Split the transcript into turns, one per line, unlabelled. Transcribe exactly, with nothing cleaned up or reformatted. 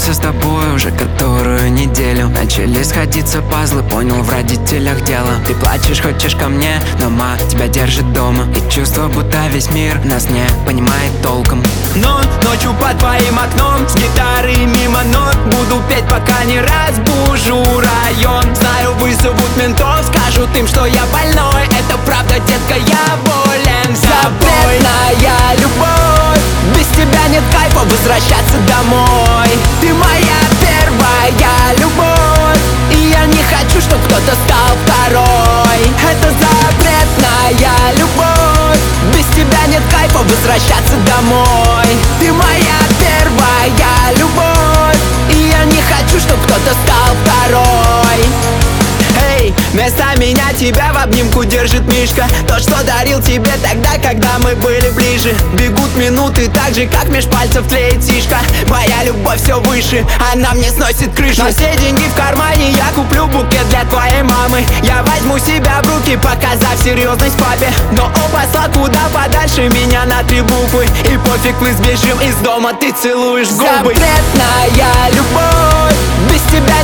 с тобой уже которую неделю. Начали сходиться пазлы, понял, в родителях дело. Ты плачешь, хочешь ко мне, но мама тебя держит дома. И чувство, будто весь мир нас не понимает толком.
Но ночью под твоим окном с гитарой мимо нот буду петь, пока не разбужу район. Знаю, вызовут ментов, скажут им, что я больной. Это правда, детка, я болен собой. Запретная любовь, без тебя нет кайфа возвращаться домой. Ты моя первая любовь, и я не хочу, чтоб кто-то стал второй. Это запретная любовь, без тебя нет кайфа возвращаться домой. Ты моя первая любовь, и я не хочу, чтоб кто-то стал второй. Эй, вместо меня тебя в обнимку держит Мишка. То, что дарил тебе тогда, когда мы были ближе. Бегут минуты так же, как меж пальцев тлеет тишка. Моя любовь все выше, она мне сносит крышу. На все деньги в кармане я куплю букет для твоей мамы. Я возьму себя в руки, показав серьезность папе. Но он послал куда подальше меня на три буквы. И пофиг, мы сбежим из дома, ты целуешь губы. Запретная любовь, без тебя